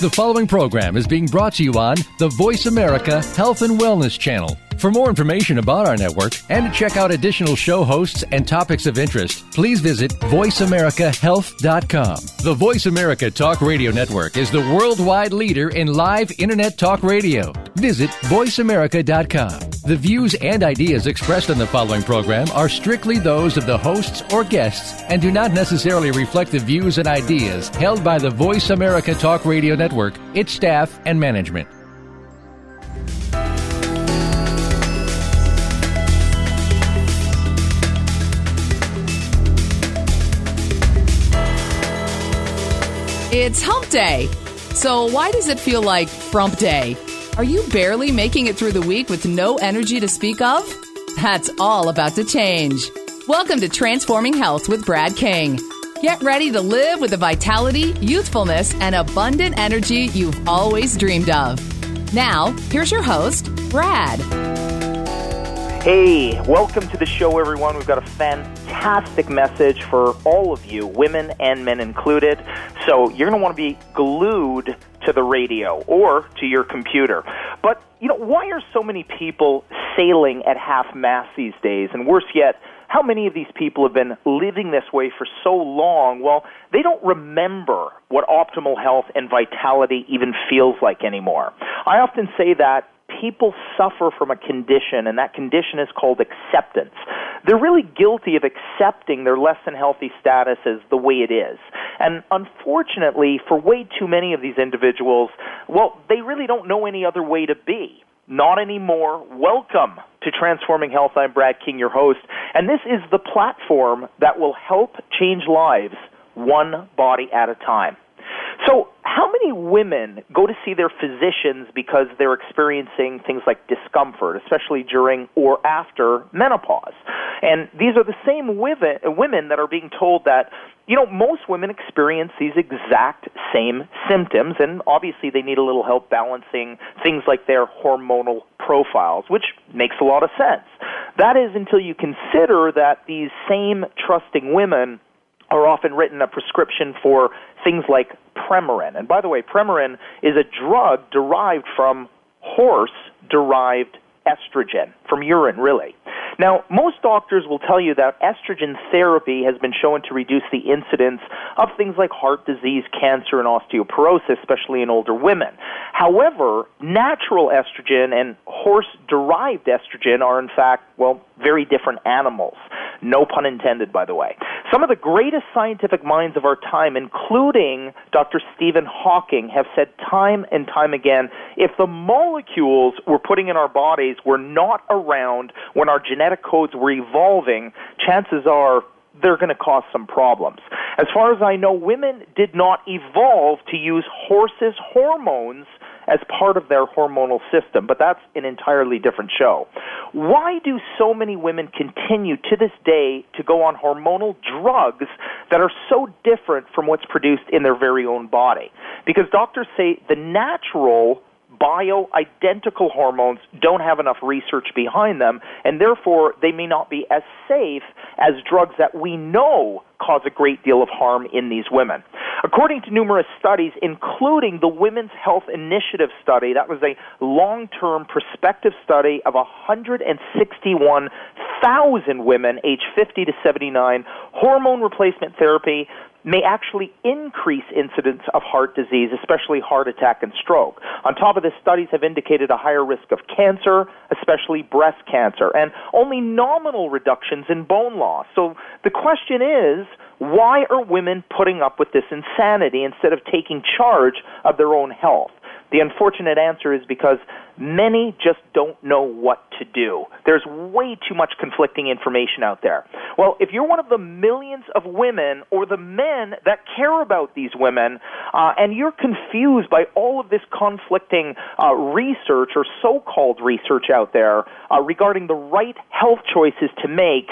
The following program is being brought to you on the Voice America Health and Wellness Channel. For more information about our network and to check out additional show hosts and topics of interest, please visit voiceamericahealth.com. The Voice America Talk Radio Network is the worldwide leader in live Internet talk radio. Visit voiceamerica.com. The views and ideas expressed on the following program are strictly those of the hosts or guests and do not necessarily reflect the views and ideas held by the Voice America Talk Radio Network, its staff, and management. It's hump day. So why does it feel like frump day? Are you barely making it through the week with no energy to speak of? That's all about to change. Welcome to Transforming Health with Brad King. Get ready to live with the vitality, youthfulness, and abundant energy you've always dreamed of. Now, here's your host, Brad. Hey, welcome to the show, everyone. We've got a fantastic message for all of you, women and men included. So you're going to want to be glued to the radio or to your computer. But, why are so many people sailing at half-mast these days? And worse yet, how many of these people have been living this way for so long? Well, they don't remember what optimal health and vitality even feels like anymore. I often say that people suffer from a condition, and that condition is called acceptance. They're really guilty of accepting their less than healthy status as the way it is. And unfortunately, for way too many of these individuals, well, they really don't know any other way to be. Not anymore. Welcome to Transforming Health. I'm Brad King, your host, and this is the platform that will help change lives one body at a time. So how many women go to see their physicians because they're experiencing things like discomfort, especially during or after menopause? And these are the same women that are being told that, most women experience these exact same symptoms, and obviously they need a little help balancing things like their hormonal profiles, which makes a lot of sense. That is until you consider that these same trusting women are often written a prescription for things like Premarin. And by the way, Premarin is a drug derived from horse-derived estrogen, from urine, really. Now, most doctors will tell you that estrogen therapy has been shown to reduce the incidence of things like heart disease, cancer, and osteoporosis, especially in older women. However, natural estrogen and horse-derived estrogen are, in fact, very different animals. No pun intended, by the way. Some of the greatest scientific minds of our time, including Dr. Stephen Hawking, have said time and time again, if the molecules we're putting in our bodies were not around when our genetic codes were evolving, chances are they're going to cause some problems. As far as I know, women did not evolve to use horses' hormones as part of their hormonal system, but that's an entirely different show. Why do so many women continue to this day to go on hormonal drugs that are so different from what's produced in their very own body? Because doctors say the natural bio-identical hormones don't have enough research behind them, and therefore they may not be as safe as drugs that we know cause a great deal of harm in these women. According to numerous studies, including the Women's Health Initiative study, that was a long-term prospective study of 161,000 women aged 50 to 79, hormone replacement therapy may actually increase incidence of heart disease, especially heart attack and stroke. On top of this, studies have indicated a higher risk of cancer, especially breast cancer, and only nominal reductions in bone loss. So the question is, why are women putting up with this insanity instead of taking charge of their own health? The unfortunate answer is because many just don't know what to do. There's way too much conflicting information out there. Well, if you're one of the millions of women or the men that care about these women, and you're confused by all of this conflicting research or so-called research out there regarding the right health choices to make,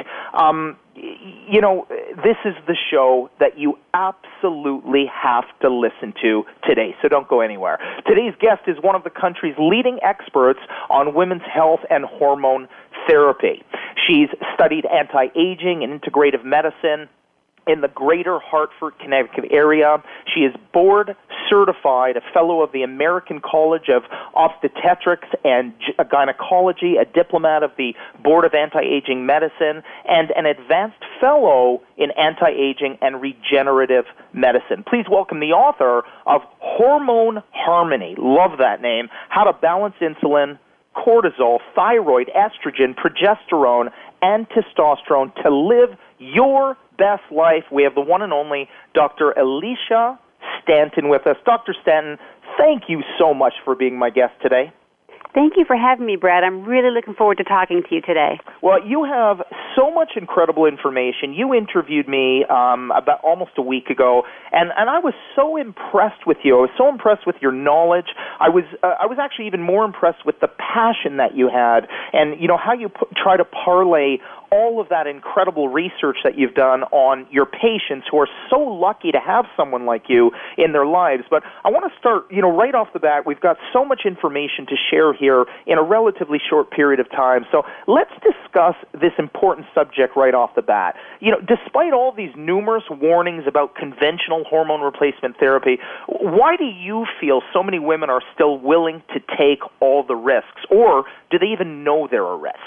this is the show that you absolutely have to listen to today, so don't go anywhere. Today's guest is one of the country's leading experts on women's health and hormone therapy. She's studied anti-aging and integrative medicine in the greater Hartford, Connecticut area. She is board certified, a fellow of the American College of Obstetrics and Gynecology, a diplomat of the Board of Anti-Aging Medicine, and an advanced fellow in anti-aging and regenerative medicine. Please welcome the author of Hormone Harmony. Love that name. How to balance insulin, cortisol, thyroid, estrogen, progesterone, and testosterone to live your best life. We have the one and only Dr. Alicia Stanton with us. Dr. Stanton, thank you so much for being my guest today. Thank you for having me, Brad. I'm really looking forward to talking to you today. Well, you have so much incredible information. You interviewed me about almost a week ago, and I was so impressed with you. I was so impressed with your knowledge. I was actually even more impressed with the passion that you had, and how you try to parlay all of that incredible research that you've done on your patients who are so lucky to have someone like you in their lives. But I want to start, right off the bat. We've got so much information to share here in a relatively short period of time. So let's discuss this important subject right off the bat. Despite all these numerous warnings about conventional hormone replacement therapy, why do you feel so many women are still willing to take all the risks, or do they even know there are risks?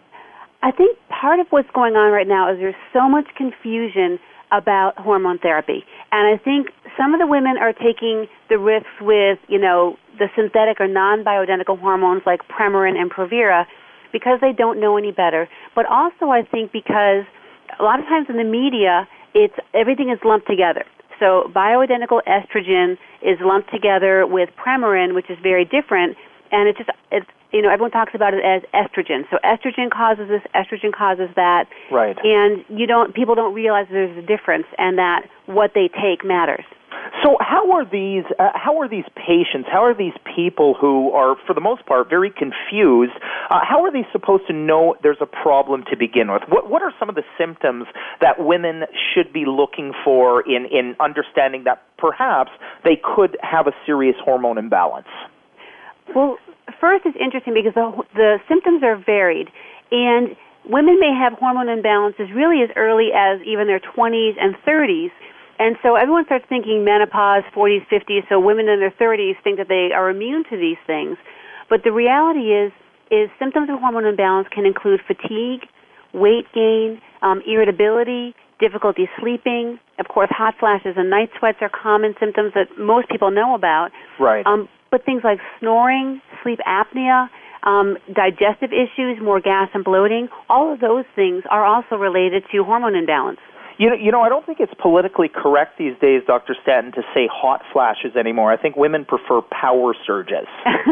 I think part of what's going on right now is there's so much confusion about hormone therapy. And I think some of the women are taking the risks with, the synthetic or non-bioidentical hormones like Premarin and Provera because they don't know any better. But also I think because a lot of times in the media, everything is lumped together. So bioidentical estrogen is lumped together with Premarin, which is very different, and it's everyone talks about it as estrogen. So estrogen causes this, estrogen causes that. Right. And people don't realize there's a difference and that what they take matters. So how are these patients, how are these people who are, for the most part, very confused, how are they supposed to know there's a problem to begin with? What are some of the symptoms that women should be looking for in understanding that perhaps they could have a serious hormone imbalance? Well, first it's interesting because the symptoms are varied, and women may have hormone imbalances really as early as even their 20s and 30s. And so everyone starts thinking menopause, 40s, 50s, so women in their 30s think that they are immune to these things. But the reality is symptoms of hormone imbalance can include fatigue, weight gain, irritability, difficulty sleeping. Of course, hot flashes and night sweats are common symptoms that most people know about. Right. But things like snoring, sleep apnea, digestive issues, more gas and bloating, all of those things are also related to hormone imbalance. I don't think it's politically correct these days, Dr. Stanton, to say hot flashes anymore. I think women prefer power surges.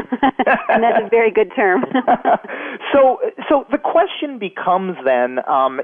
And that's a very good term. So the question becomes then,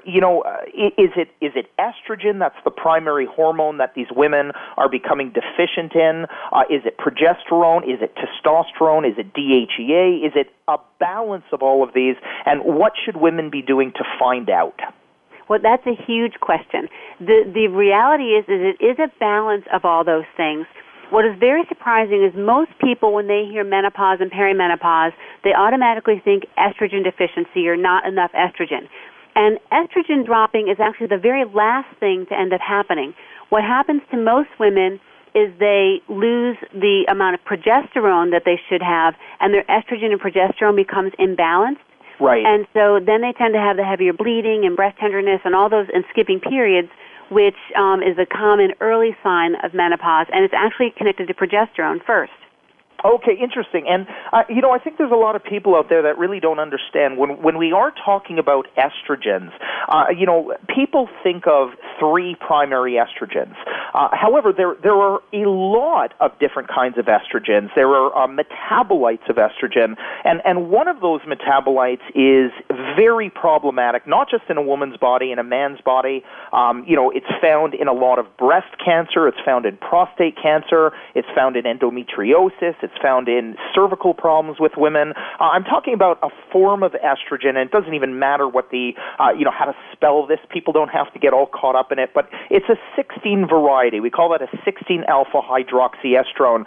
is it estrogen that's the primary hormone that these women are becoming deficient in? Is it progesterone? Is it testosterone? Is it DHEA? Is it a balance of all of these? And what should women be doing to find out? Well, that's a huge question. The reality is it is a balance of all those things. What is very surprising is most people, when they hear menopause and perimenopause, they automatically think estrogen deficiency or not enough estrogen. And estrogen dropping is actually the very last thing to end up happening. What happens to most women is they lose the amount of progesterone that they should have, and their estrogen and progesterone becomes imbalanced. Right. And so then they tend to have the heavier bleeding and breast tenderness and all those and skipping periods, which is a common early sign of menopause, and it's actually connected to progesterone first. Okay, interesting. And, I think there's a lot of people out there that really don't understand. When we are talking about estrogens, people think of three primary estrogens. However, there are a lot of different kinds of estrogens. There are metabolites of estrogen, and one of those metabolites is very problematic, not just in a woman's body, in a man's body. It's found in a lot of breast cancer. It's found in prostate cancer. It's found in endometriosis. It's found in cervical problems with women. I'm talking about a form of estrogen, and it doesn't even matter what how to spell this. People don't have to get all caught up in it, but it's a 16 variety. We call that a 16-alpha hydroxyestrone.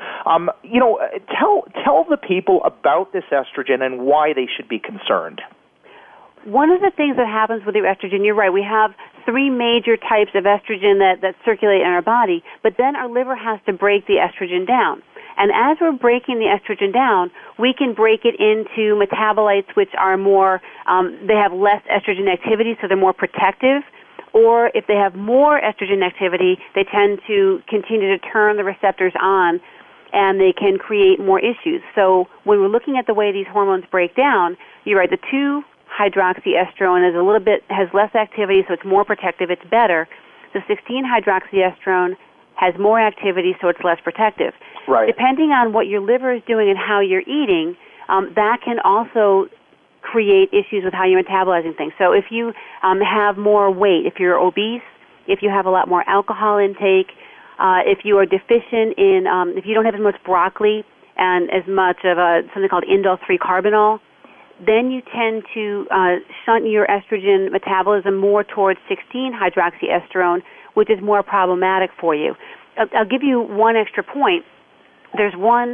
Tell the people about this estrogen and why they should be concerned. One of the things that happens with your estrogen, you're right, we have three major types of estrogen that circulate in our body, but then our liver has to break the estrogen down. And as we're breaking the estrogen down, we can break it into metabolites which are more, they have less estrogen activity, so they're more protective. Or if they have more estrogen activity, they tend to continue to turn the receptors on, and they can create more issues. So when we're looking at the way these hormones break down, you're right, the 2-hydroxyestrone is has less activity, so it's more protective, it's better. The 16-hydroxyestrone has more activity, so it's less protective. Right. Depending on what your liver is doing and how you're eating, that can also create issues with how you're metabolizing things. So if you have more weight, if you're obese, if you have a lot more alcohol intake, if you are deficient in, if you don't have as much broccoli and as much of something called indole-3 carbinol, then you tend to shunt your estrogen metabolism more towards 16-hydroxyestrone, which is more problematic for you. I'll give you one extra point. There's one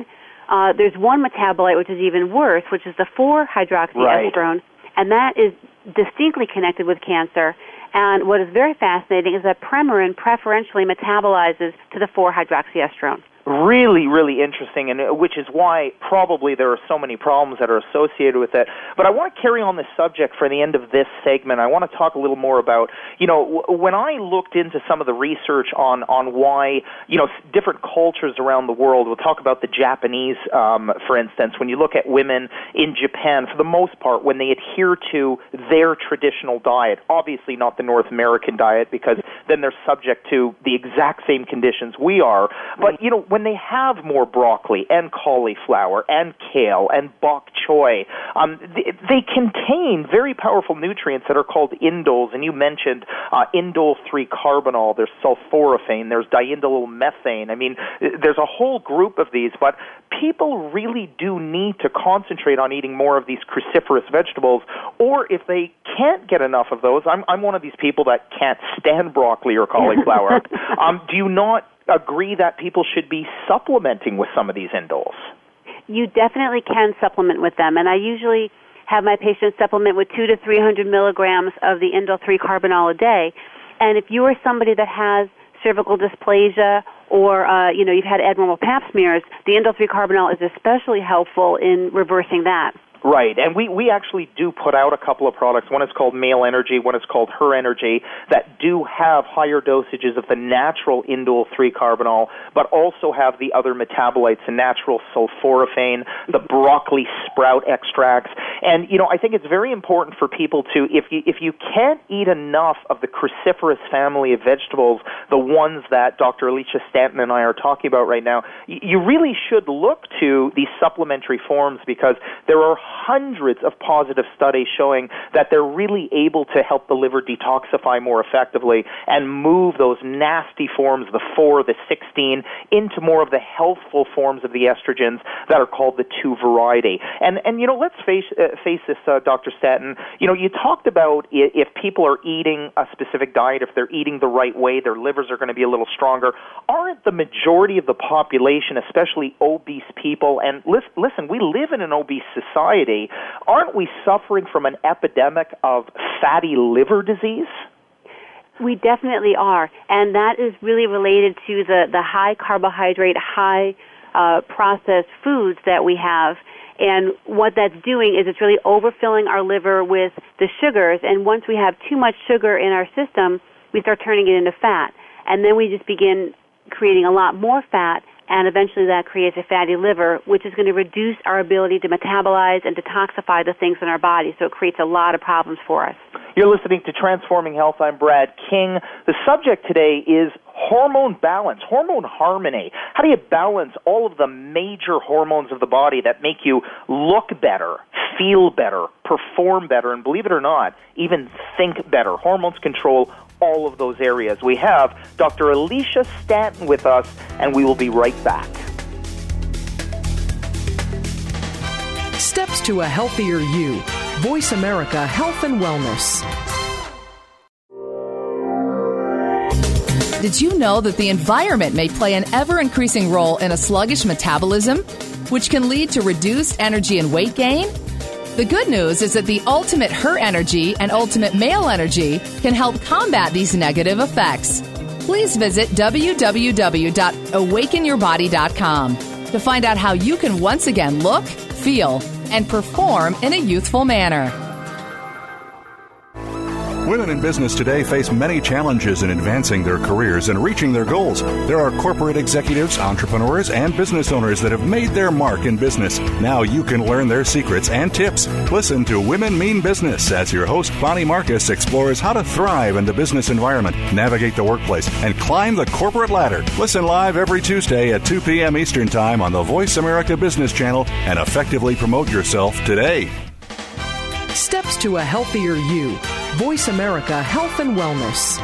metabolite which is even worse, which is the 4-hydroxyestrone, right. And that is distinctly connected with cancer. And what is very fascinating is that Premarin preferentially metabolizes to the 4-hydroxyestrone. Really, really interesting, and which is why probably there are so many problems that are associated with it. But I want to carry on this subject for the end of this segment. I want to talk a little more about, when I looked into some of the research on why, different cultures around the world, we'll talk about the Japanese, for instance, when you look at women in Japan, for the most part, when they adhere to their traditional diet, obviously not the North American diet, because then they're subject to the exact same conditions we are. But, when they have more broccoli and cauliflower and kale and bok choy, they contain very powerful nutrients that are called indoles. And you mentioned indole-3 carbinol, there's sulforaphane, there's diindolylmethane. I mean, there's a whole group of these, but people really do need to concentrate on eating more of these cruciferous vegetables, or if they can't get enough of those, I'm one of these people that can't stand broccoli or cauliflower. Do you not agree that people should be supplementing with some of these indoles? You definitely can supplement with them, and I usually have my patients supplement with 200 to 300 milligrams of the indole-3 carbinol a day. And if you are somebody that has cervical dysplasia or you've had abnormal pap smears, the indole-3 carbinol is especially helpful in reversing that. Right, and we actually do put out a couple of products. One is called Male Energy, one is called Her Energy, that do have higher dosages of the natural indole-3 carbinol, but also have the other metabolites, the natural sulforaphane, the broccoli sprout extracts. And, I think it's very important for people to, if you can't eat enough of the cruciferous family of vegetables, the ones that Dr. Alicia Stanton and I are talking about right now, you really should look to these supplementary forms, because there are hundreds of positive studies showing that they're really able to help the liver detoxify more effectively and move those nasty forms, the 4, the 16, into more of the healthful forms of the estrogens that are called the 2 variety. And let's face this, Dr. Stanton. You talked about if people are eating a specific diet, if they're eating the right way, their livers are going to be a little stronger. Aren't the majority of the population, especially obese people, and listen, we live in an obese society, aren't we suffering from an epidemic of fatty liver disease? We definitely are, and that is really related to the high carbohydrate, high processed foods that we have. And what that's doing is it's really overfilling our liver with the sugars, and once we have too much sugar in our system, we start turning it into fat. And then we just begin creating a lot more fat, and eventually that creates a fatty liver, which is going to reduce our ability to metabolize and detoxify the things in our body. So it creates a lot of problems for us. You're listening to Transforming Health. I'm Brad King. The subject today is hormone balance, hormone harmony. How do you balance all of the major hormones of the body that make you look better, feel better, perform better, and believe it or not, even think better? Hormones control all of those areas. We have Dr. Alicia Stanton with us, and we will be right back. Steps to a healthier you. Voice America Health and Wellness. Did you know that the environment may play an ever-increasing role in a sluggish metabolism, which can lead to reduced energy and weight gain? The good news is that the Ultimate Her Energy and Ultimate Male Energy can help combat these negative effects. Please visit www.awakenyourbody.com to find out how you can once again look, feel, and perform in a youthful manner. Women in business today face many challenges in advancing their careers and reaching their goals. There are corporate executives, entrepreneurs, and business owners that have made their mark in business. Now you can learn their secrets and tips. Listen to Women Mean Business as your host, Bonnie Marcus, explores how to thrive in the business environment, navigate the workplace, and climb the corporate ladder. Listen live every Tuesday at 2 p.m. Eastern Time on the Voice America Business Channel and effectively promote yourself today. Steps to a healthier you. Voice America Health and Wellness.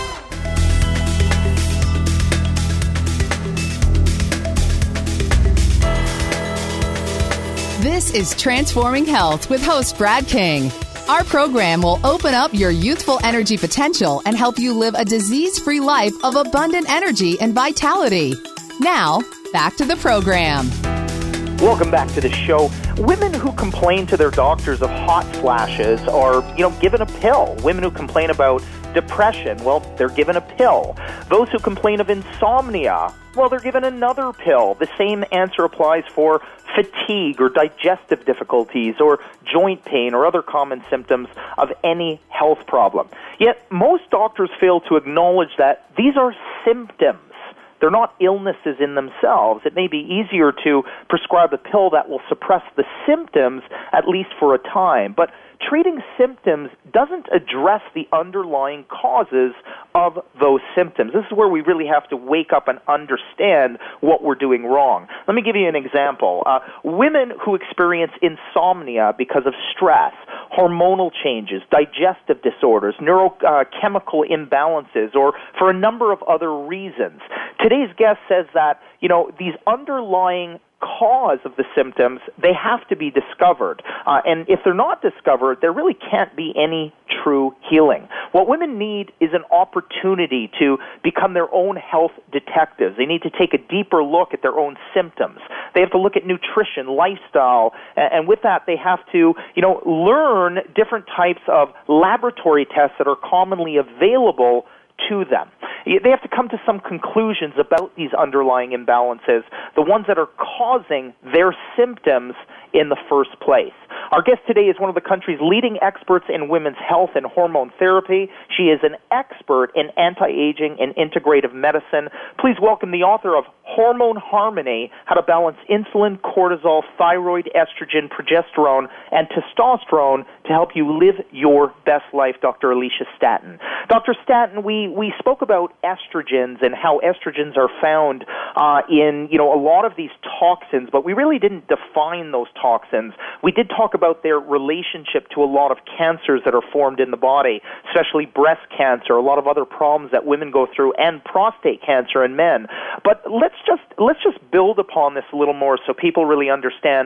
This is Transforming Health with host Brad King. Our program will open up your youthful energy potential and help you live a disease-free life of abundant energy and vitality. Now, back to the program. Welcome back to the show. Women who complain to their doctors of hot flashes are, given a pill. Women who complain about depression, well, they're given a pill. Those who complain of insomnia, well, they're given another pill. The same answer applies for fatigue or digestive difficulties or joint pain or other common symptoms of any health problem. Yet most doctors fail to acknowledge that these are symptoms. They're not illnesses in themselves. It may be easier to prescribe a pill that will suppress the symptoms, at least for a time. But treating symptoms doesn't address the underlying causes of those symptoms. This is where we really have to wake up and understand what we're doing wrong. Let me give you an example. Women who experience insomnia because of stress, hormonal changes, digestive disorders, neurochemical imbalances, or for a number of other reasons. Today's guest says that, these underlying cause of the symptoms, they have to be discovered. And if they're not discovered, there really can't be any true healing. What women need is an opportunity to become their own health detectives. They need to take a deeper look at their own symptoms. They have to look at nutrition, lifestyle, and with that they have to, learn different types of laboratory tests that are commonly available to them. They have to come to some conclusions about these underlying imbalances, the ones that are causing their symptoms in the first place. Our guest today is one of the country's leading experts in women's health and hormone therapy. She is an expert in anti-aging and integrative medicine. Please welcome the author of Hormone Harmony, How to Balance Insulin, Cortisol, Thyroid, Estrogen, Progesterone, and Testosterone to help you live your best life, Dr. Alicia Staton. Dr. Staton, we spoke about estrogens and how estrogens are found in, a lot of these toxins, but we really didn't define those toxins. We did talk about their relationship to a lot of cancers that are formed in the body, especially breast cancer, a lot of other problems that women go through, and prostate cancer in men. But let's just build upon this a little more so people really understand.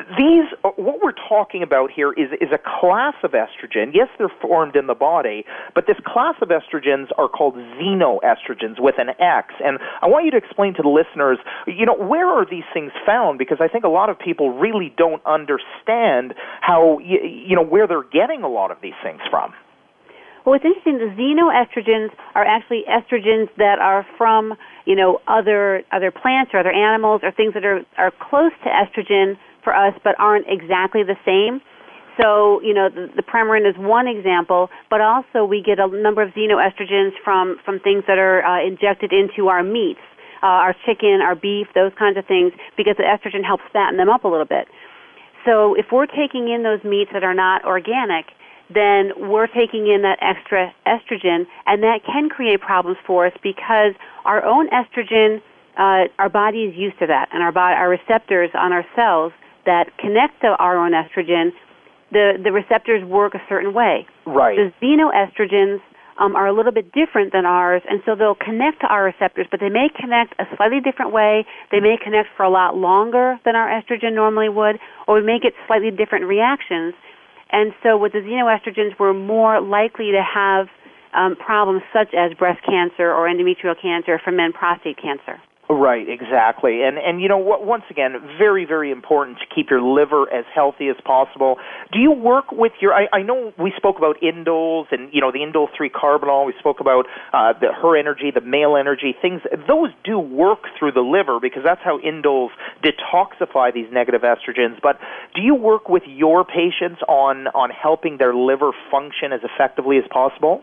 What we're talking about here is a class of estrogen. Yes, they're formed in the body, but this class of estrogens are called xenoestrogens with an X. And I want you to explain to the listeners, where are these things found? Because I think a lot of people really don't understand how, where they're getting a lot of these things from. Well, what's interesting, the xenoestrogens are actually estrogens that are from, other plants or other animals or things that are close to estrogen for us but aren't exactly the same. So, the Premarin is one example, but also we get a number of xenoestrogens from things that are injected into our meats, our chicken, our beef, those kinds of things, because the estrogen helps fatten them up a little bit. So if we're taking in those meats that are not organic, then we're taking in that extra estrogen, and that can create problems for us because our own estrogen, our body is used to that, and our receptors on our cells that connect to our own estrogen, the receptors work a certain way. Right. The xenoestrogens are a little bit different than ours, and so they'll connect to our receptors, but they may connect a slightly different way. They may connect for a lot longer than our estrogen normally would, or we may get slightly different reactions. And so with the xenoestrogens, we're more likely to have problems such as breast cancer or endometrial cancer, for men, prostate cancer. Right, exactly. And you know what, once again, very, very important to keep your liver as healthy as possible. Do you work with your, I know we spoke about indoles and, you know, the indole 3-carbinol, we spoke about her energy, the male energy, things, those do work through the liver because that's how indoles detoxify these negative estrogens. But do you work with your patients on helping their liver function as effectively as possible?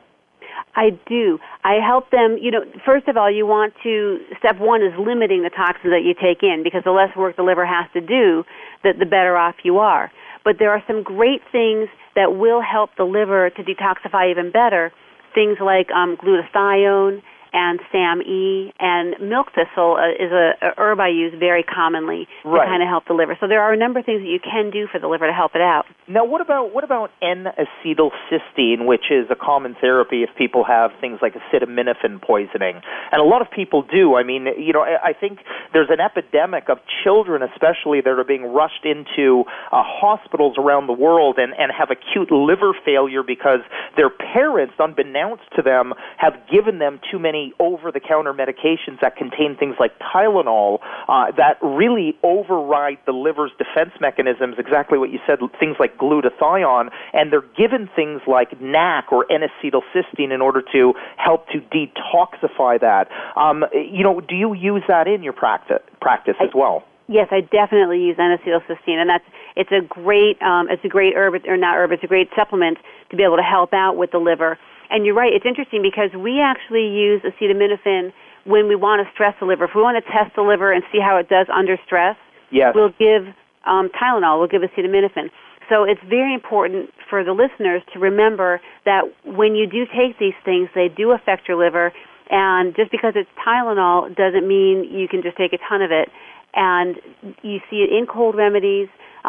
I do. I help them, you know, first of all, you want to, step one is limiting the toxins that you take in because the less work the liver has to do, the better off you are. But there are some great things that will help the liver to detoxify even better, things like glutathione and SAMe, and milk thistle is a herb I use very commonly to kind of help the liver. So there are a number of things that you can do for the liver to help it out. Now, what about N-acetylcysteine, which is a common therapy if people have things like acetaminophen poisoning? And a lot of people do. I mean, you know, I think there's an epidemic of children, especially, that are being rushed into hospitals around the world and have acute liver failure because their parents, unbeknownst to them, have given them too many over-the-counter medications that contain things like Tylenol that really override the liver's defense mechanisms, exactly what you said, things like glutathione, and they're given things like NAC or N-acetylcysteine in order to help to detoxify that. You know, do you use that in your practice as well? Yes, I definitely use N-acetylcysteine, and it's a great herb, or not herb, it's a great supplement to be able to help out with the liver. And you're right, it's interesting because we actually use acetaminophen when we want to stress the liver. If we want to test the liver and see how it does under stress, we'll give Tylenol, we'll give acetaminophen. So it's very important for the listeners to remember that when you do take these things, they do affect your liver, and just because it's Tylenol doesn't mean you can just take a ton of it. And you see it in cold remedies,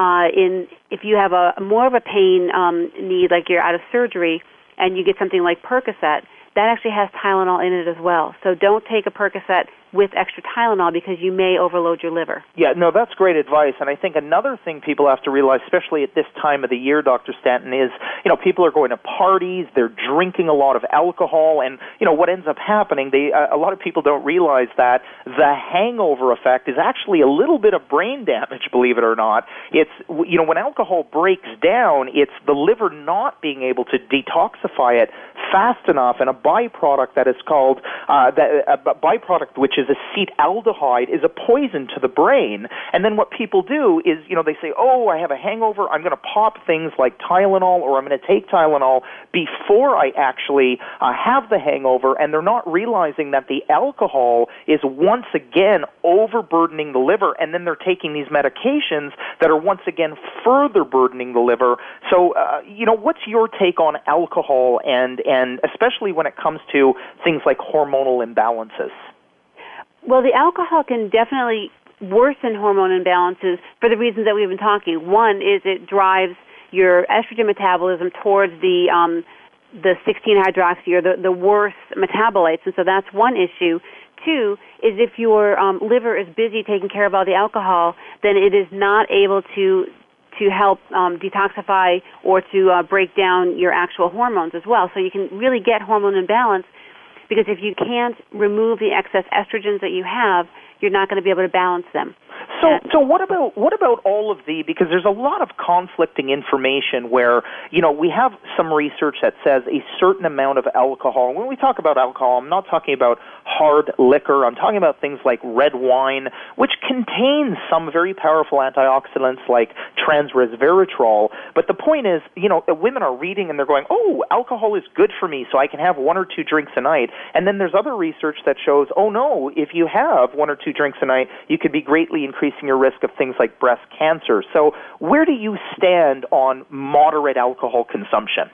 if you have more of a pain need, like you're out of surgery, and you get something like Percocet, that actually has Tylenol in it as well. So don't take a Percocet with extra Tylenol because you may overload your liver. Yeah, no, that's great advice. And I think another thing people have to realize, especially at this time of the year, Dr. Stanton, is, you know, people are going to parties, they're drinking a lot of alcohol, and, you know, what ends up happening, a lot of people don't realize that the hangover effect is actually a little bit of brain damage, believe it or not. It's, you know, when alcohol breaks down, it's the liver not being able to detoxify it fast enough, and a byproduct that is called, a byproduct which is acetaldehyde, is a poison to the brain. And then what people do is, you know, they say, oh, I have a hangover, I'm going to pop things like Tylenol, or I'm going to take Tylenol before I actually have the hangover, and they're not realizing that the alcohol is once again overburdening the liver, and then they're taking these medications that are once again further burdening the liver. So, you know, what's your take on alcohol, and especially when it comes to things like hormonal imbalances? Well, the alcohol can definitely worsen hormone imbalances for the reasons that we've been talking. One is it drives your estrogen metabolism towards the 16-hydroxy, or the worst metabolites, and so that's one issue. Two is if your liver is busy taking care of all the alcohol, then it is not able to help detoxify or to break down your actual hormones as well. So you can really get hormone imbalance, because if you can't remove the excess estrogens that you have, you're not going to be able to balance them. So what about all of because there's a lot of conflicting information where, you know, we have some research that says a certain amount of alcohol. When we talk about alcohol, I'm not talking about hard liquor. I'm talking about things like red wine, which contains some very powerful antioxidants like transresveratrol. But the point is, you know, women are reading and they're going, oh, alcohol is good for me, so I can have 1 or 2 drinks a night. And then there's other research that shows, oh, no, if you have 1 or 2 drinks a night, you could be greatly increasing your risk of things like breast cancer. So where do you stand on moderate alcohol consumption?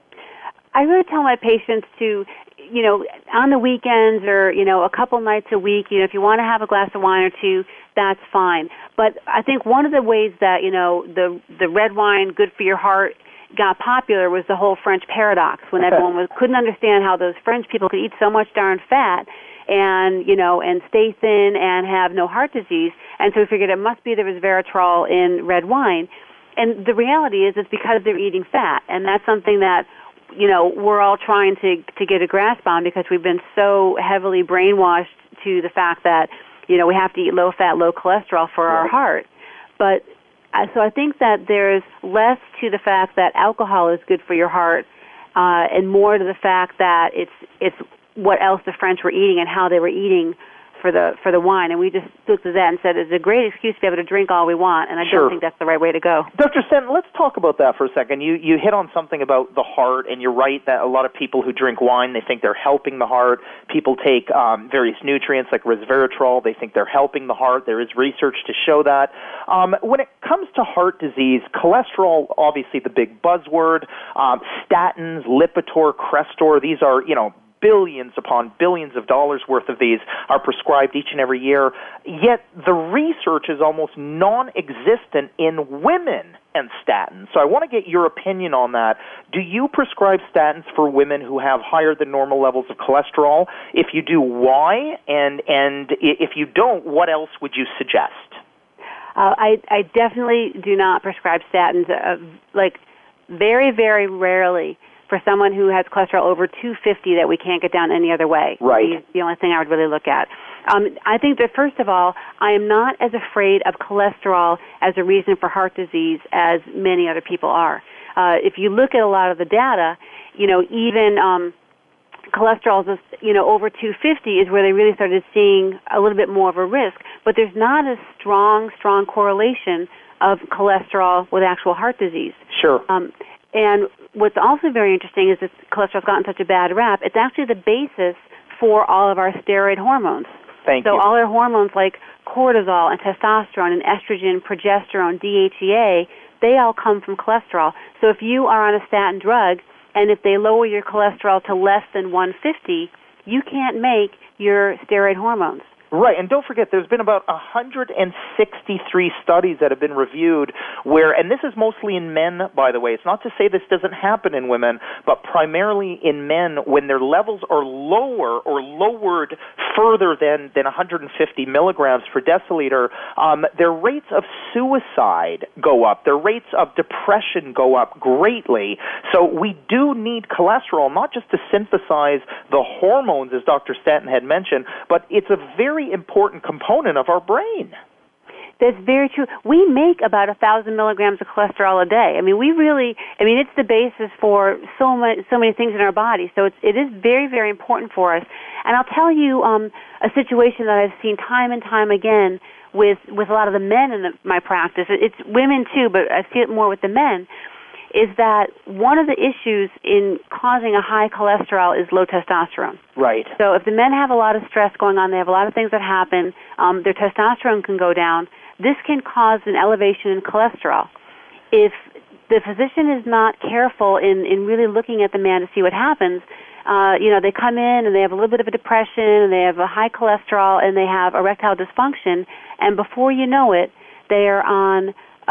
I really tell my patients to, you know, on the weekends or, you know, a couple nights a week, you know, if you want to have a glass of wine or 2, that's fine. But I think one of the ways that, you know, the red wine, good for your heart, got popular was the whole French paradox, when everyone couldn't understand how those French people could eat so much darn fat and, you know, and stay thin and have no heart disease. And so we figured it must be the resveratrol in red wine. And the reality is it's because they're eating fat. And that's something that, you know, we're all trying to get a grasp on, because we've been so heavily brainwashed to the fact that we have to eat low-fat, low cholesterol for our heart. But so I think that there's less to the fact that alcohol is good for your heart, and more to the fact that it's what else the French were eating and how they were eating for the wine. And we just looked at that and said it's a great excuse to be able to drink all we want, and I don't think that's the right way to go. Dr. Stanton, let's talk about that for a second. You hit on something about the heart, and you're right that a lot of people who drink wine, they think they're helping the heart. People take various nutrients like resveratrol. They think they're helping the heart. There is research to show that. When it comes to heart disease, cholesterol, obviously the big buzzword, statins, Lipitor, Crestor, these are, billions upon billions of dollars worth of these are prescribed each and every year, yet the research is almost non-existent in women and statins. So I want to get your opinion on that. Do you prescribe statins for women who have higher than normal levels of cholesterol? If you do, why? And if you don't, what else would you suggest? I definitely do not prescribe statins, very, very rarely for someone who has cholesterol over 250 that we can't get down any other way. Right. The only thing I would really look at. I think that, first of all, I am not as afraid of cholesterol as a reason for heart disease as many other people are. If you look at a lot of the data, even cholesterol is, over 250 is where they really started seeing a little bit more of a risk. But there's not a strong correlation of cholesterol with actual heart disease. Sure. And what's also very interesting is that cholesterol's gotten such a bad rap. It's actually the basis for all of our steroid hormones. Thank you. So all our hormones like cortisol and testosterone and estrogen, progesterone, DHEA, they all come from cholesterol. So if you are on a statin drug and if they lower your cholesterol to less than 150, you can't make your steroid hormones. Right, and don't forget, there's been about 163 studies that have been reviewed where, and this is mostly in men, by the way. It's not to say this doesn't happen in women, but primarily in men, when their levels are lower or lowered further than 150 milligrams per deciliter, their rates of suicide go up. Their rates of depression go up greatly. So we do need cholesterol, not just to synthesize the hormones, as Dr. Stanton had mentioned, but it's a very important component of our brain. That's very true. We make about 1,000 milligrams of cholesterol a day. It's the basis for so many things in our body. So it is very, very important for us. And I'll tell you a situation that I've seen time and time again with a lot of the men in my practice. It's women too, but I see it more with the men, is that one of the issues in causing a high cholesterol is low testosterone. Right. So if the men have a lot of stress going on, they have a lot of things that happen, their testosterone can go down, this can cause an elevation in cholesterol. If the physician is not careful in really looking at the man to see what happens, they come in and they have a little bit of a depression, and they have a high cholesterol, and they have erectile dysfunction, and before you know it, they are on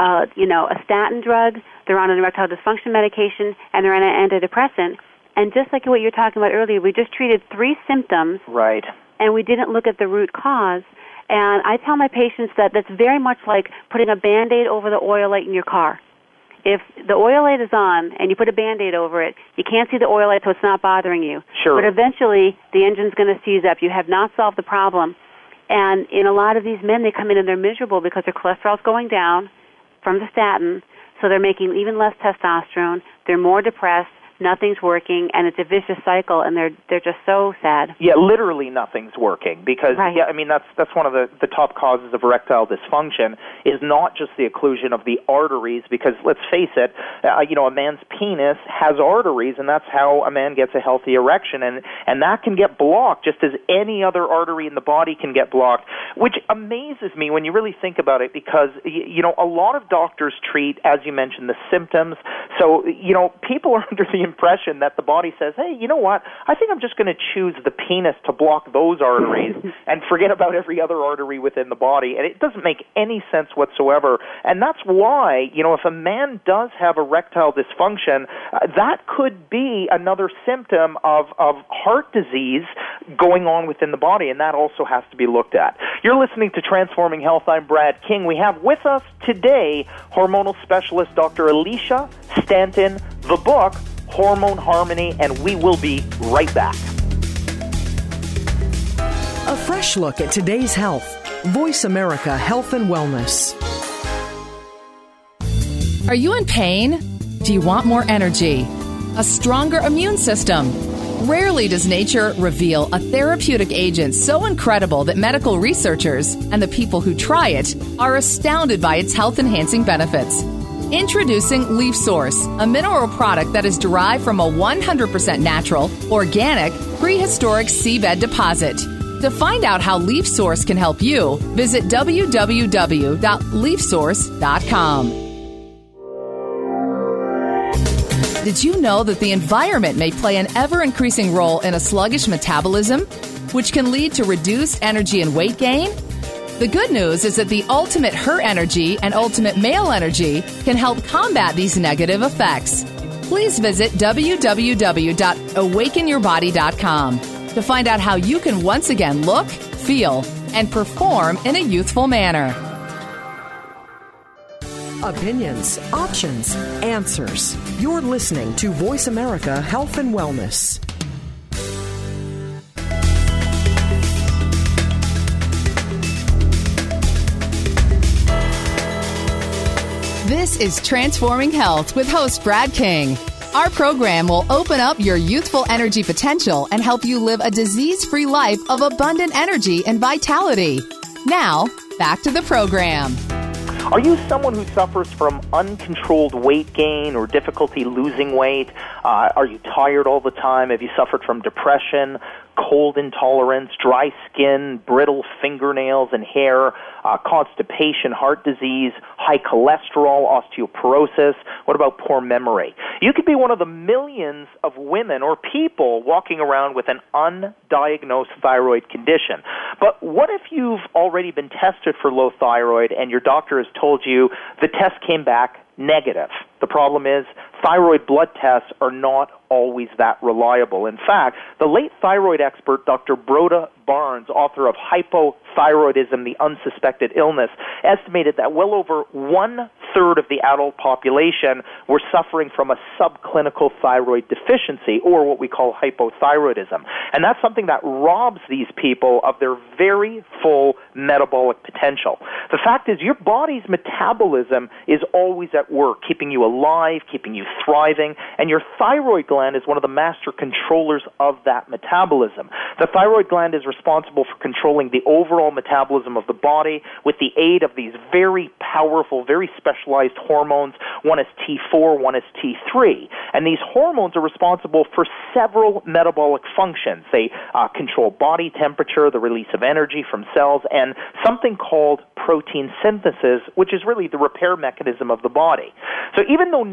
a statin drug, they're on an erectile dysfunction medication, and they're on an antidepressant. And just like what you were talking about earlier, we just treated 3 symptoms. Right. And we didn't look at the root cause. And I tell my patients that that's very much like putting a Band-Aid over the oil light in your car. If the oil light is on and you put a Band-Aid over it, you can't see the oil light, so it's not bothering you. Sure. But eventually, the engine's going to seize up. You have not solved the problem. And in a lot of these men, they come in and they're miserable because their cholesterol's going down from the statin, so they're making even less testosterone, they're more depressed, nothing's working, and it's a vicious cycle, and they're just so sad. Yeah, literally nothing's working because, right. That's one of the top causes of erectile dysfunction is not just the occlusion of the arteries, because let's face it, a man's penis has arteries, and that's how a man gets a healthy erection, and that can get blocked just as any other artery in the body can get blocked, which amazes me when you really think about it, because, a lot of doctors treat, as you mentioned, the symptoms. So, people are under the impression that the body says, hey, you know what, I think I'm just going to choose the penis to block those arteries and forget about every other artery within the body. And it doesn't make any sense whatsoever. And that's why, if a man does have erectile dysfunction, that could be another symptom of heart disease going on within the body, and that also has to be looked at. You're listening to Transforming Health. I'm Brad King. We have with us today hormonal specialist Dr. Alicia Stanton, the book, Hormone Harmony, and we will be right back. A fresh look at today's health. Voice America Health and Wellness. Are you in pain? Do you want more energy? A stronger immune system? Rarely does nature reveal a therapeutic agent so incredible that medical researchers and the people who try it are astounded by its health-enhancing benefits. Introducing Leaf Source, a mineral product that is derived from a 100% natural, organic, prehistoric seabed deposit. To find out how Leaf Source can help you, visit www.leafsource.com. Did you know that the environment may play an ever-increasing role in a sluggish metabolism, which can lead to reduced energy and weight gain? The good news is that the Ultimate Her Energy and Ultimate Male Energy can help combat these negative effects. Please visit www.awakenyourbody.com to find out how you can once again look, feel, and perform in a youthful manner. Opinions, options, answers. You're listening to Voice America Health and Wellness. This is Transforming Health with host Brad King. Our program will open up your youthful energy potential and help you live a disease-free life of abundant energy and vitality. Now, back to the program. Are you someone who suffers from uncontrolled weight gain or difficulty losing weight? Are you tired all the time? Have you suffered from depression, cold intolerance, dry skin, brittle fingernails and hair, constipation, heart disease, high cholesterol, osteoporosis? What about poor memory? You could be one of the millions of women or people walking around with an undiagnosed thyroid condition. But what if you've already been tested for low thyroid and your doctor has told you the test came back negative? The problem is thyroid blood tests are not always that reliable. In fact, the late thyroid expert Dr. Broda Barnes, author of Hypothyroidism, the Unsuspected Illness, estimated that well over 1/3 of the adult population were suffering from a subclinical thyroid deficiency, or what we call hypothyroidism. And that's something that robs these people of their very full metabolic potential. The fact is, your body's metabolism is always at work, keeping you alive, keeping you thriving, and your thyroid gland is one of the master controllers of that metabolism. The thyroid gland is responsible for controlling the overall metabolism of the body with the aid of these very powerful, very specialized hormones. One is T4, one is T3. And these hormones are responsible for several metabolic functions. They control body temperature, the release of energy from cells, and something called protein synthesis, which is really the repair mechanism of the body. So even though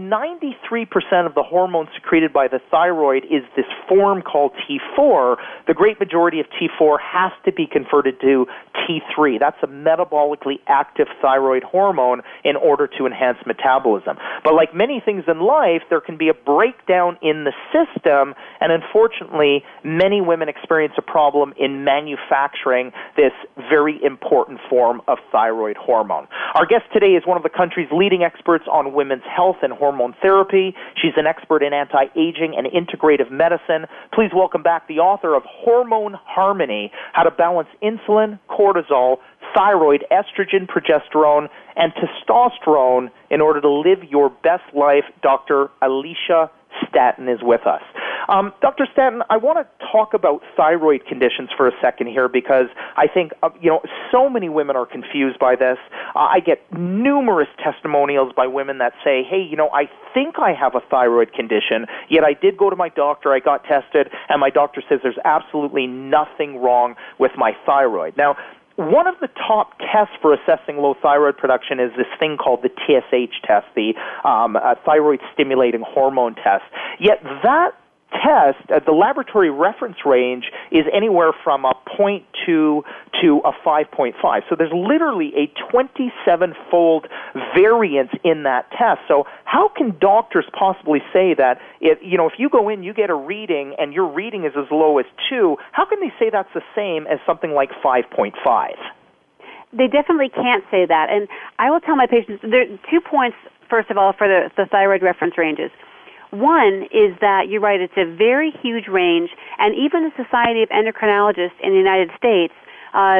93% of the hormones secreted by the thyroid is this form called T4, the great majority of T4 has to be converted to T3. That's a metabolically active thyroid hormone in order to enhance metabolism. But like many things in life, there can be a breakdown in the system, and unfortunately, many women experience a problem in manufacturing this very important form of thyroid hormone. Our guest today is one of the country's leading experts on women's health and hormone therapy. She's an expert in anti-aging and integrative medicine. Please welcome back the author of Hormone Harmony, How to Balance Insulin, Cortisol, Thyroid, Estrogen, Progesterone, and Testosterone in order to live your best life. Dr. Alicia Staton is with us. Dr. Staton, I want to talk about thyroid conditions for a second here because I think, so many women are confused by this. I get numerous testimonials by women that say, hey, I think I have a thyroid condition, yet I did go to my doctor, I got tested, and my doctor says there's absolutely nothing wrong with my thyroid. Now, one of the top tests for assessing low thyroid production is this thing called the TSH test, the thyroid stimulating hormone test. Yet that test, the laboratory reference range is anywhere from a 0.2 to a 5.5. So there's literally a 27-fold variance in that test. So how can doctors possibly say that if you go in, you get a reading, and your reading is as low as 2, how can they say that's the same as something like 5.5? They definitely can't say that. And I will tell my patients, there are 2 points, first of all, for the thyroid reference ranges. One is that, you're right, it's a very huge range, and even the Society of Endocrinologists in the United States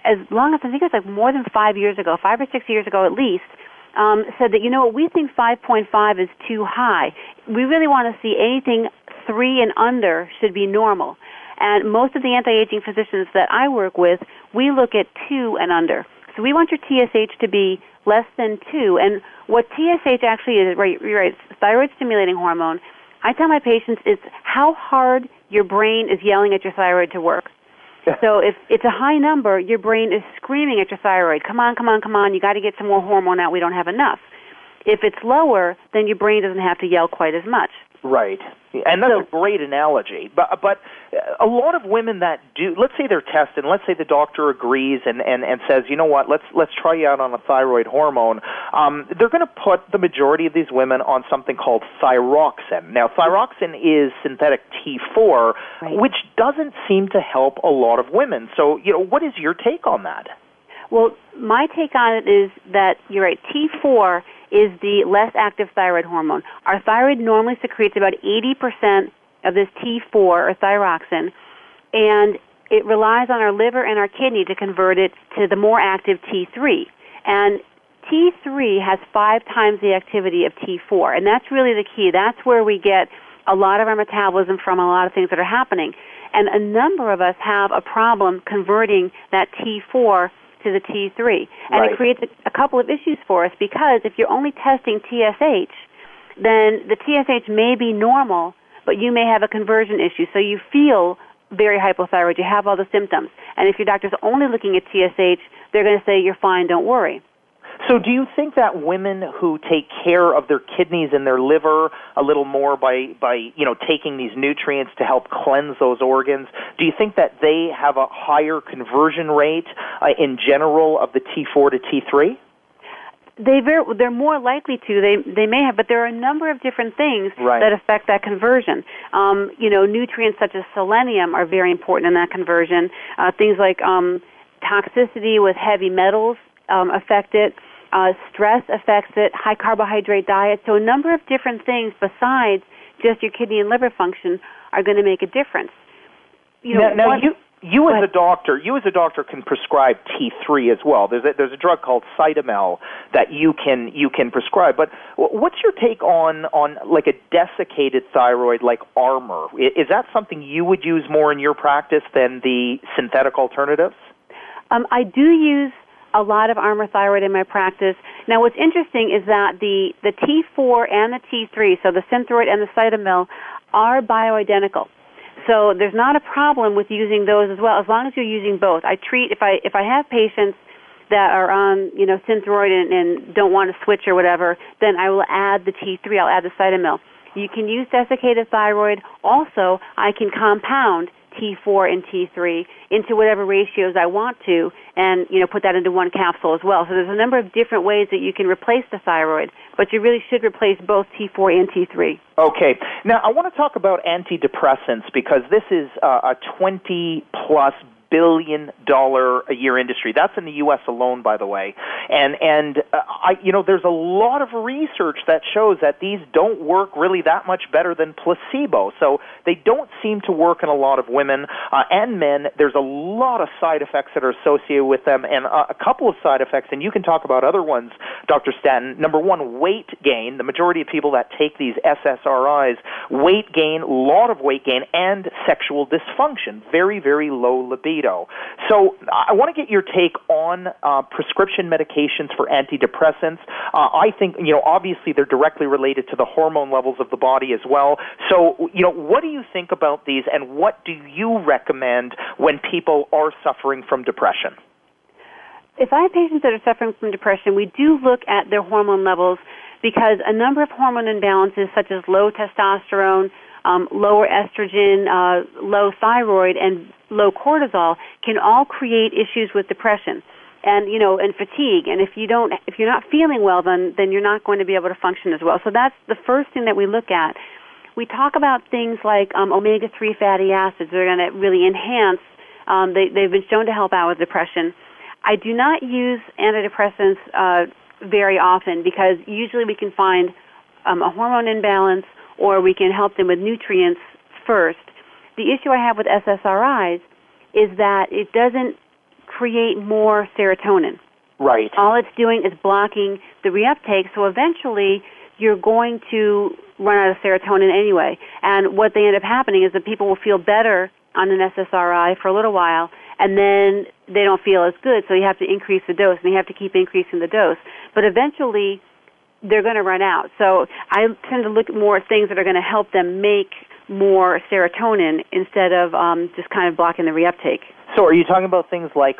as long as, I think it was like more than 5 years ago, 5 or 6 years ago at least, said that, you know what, we think 5.5 is too high. We really want to see anything 3 and under should be normal. And most of the anti-aging physicians that I work with, we look at 2 and under. So we want your TSH to be less than 2. And what TSH actually is, right, you're right, it's thyroid-stimulating hormone. I tell my patients it's how hard your brain is yelling at your thyroid to work. So if it's a high number, your brain is screaming at your thyroid, come on, come on, come on, you got to get some more hormone out, we don't have enough. If it's lower, then your brain doesn't have to yell quite as much. Right. And that's a great analogy. But a lot of women that do, let's say they're tested, and let's say the doctor agrees and says, you know what, let's try you out on a thyroid hormone. They're going to put the majority of these women on something called thyroxine. Now, thyroxine is synthetic T4, right, which doesn't seem to help a lot of women. So, you know, what is your take on that? Well, my take on it is that, you're right, T4 is the less active thyroid hormone. Our thyroid normally secretes about 80% of this T4, or thyroxine, and it relies on our liver and our kidney to convert it to the more active T3. And T3 has 5 times the activity of T4, and that's really the key. That's where we get a lot of our metabolism from, a lot of things that are happening. And a number of us have a problem converting that T4 to the T3. And right, it creates a couple of issues for us, because if you're only testing TSH, then the TSH may be normal, but you may have a conversion issue. So you feel very hypothyroid. You have all the symptoms. And if your doctor's only looking at TSH, they're going to say, you're fine, don't worry. So do you think that women who take care of their kidneys and their liver a little more by taking these nutrients to help cleanse those organs, do you think that they have a higher conversion rate in general of the T4 to T3? They're more likely to. They may have, but there are a number of different things that affect that conversion. Nutrients such as selenium are very important in that conversion. Things like toxicity with heavy metals affect it. Stress affects it, high carbohydrate diet. So a number of different things besides just your kidney and liver function are going to make a difference. You as a doctor can prescribe T3 as well. There's a drug called Cytomel that you can prescribe. But what's your take on like a desiccated thyroid like Armour? Is that something you would use more in your practice than the synthetic alternatives? I do use a lot of Armour thyroid in my practice. Now, what's interesting is that the T4 and the T3, so the Synthroid and the Cytomel, are bioidentical. So there's not a problem with using those as well, as long as you're using both. I treat, if I have patients that are on, Synthroid and don't want to switch or whatever, then I will add the T3, I'll add the Cytomel. You can use desiccated thyroid. Also, I can compound T4 and T3 into whatever ratios I want to, and put that into one capsule as well. So there's a number of different ways that you can replace the thyroid, but you really should replace both T4 and T3. Okay. Now, I want to talk about antidepressants, because this is a $20+ billion a year industry. That's in the U.S. alone, by the way. And there's a lot of research that shows that these don't work really that much better than placebo. So they don't seem to work in a lot of women and men. There's a lot of side effects that are associated with them, and a couple of side effects, and you can talk about other ones, Dr. Stanton. Number one, weight gain. The majority of people that take these SSRIs, weight gain, a lot of weight gain, and sexual dysfunction, very, very low libido. So I want to get your take on prescription medications for antidepressants. I think, obviously they're directly related to the hormone levels of the body as well. So, what do you think about these, and what do you recommend when people are suffering from depression? If I have patients that are suffering from depression, we do look at their hormone levels, because a number of hormone imbalances such as low testosterone, lower estrogen, low thyroid, and low cortisol can all create issues with depression and fatigue. And if you're not feeling well, then you're not going to be able to function as well. So that's the first thing that we look at. We talk about things like omega-3 fatty acids that are going to really enhance. They've been shown to help out with depression. I do not use antidepressants very often, because usually we can find a hormone imbalance, or we can help them with nutrients first. The issue I have with SSRIs is that it doesn't create more serotonin. Right. All it's doing is blocking the reuptake, so eventually you're going to run out of serotonin anyway. And what they end up happening is that people will feel better on an SSRI for a little while, and then they don't feel as good, so you have to increase the dose, and you have to keep increasing the dose. But eventually, they're going to run out. So I tend to look more at things that are going to help them make more serotonin instead of just kind of blocking the reuptake. So are you talking about things like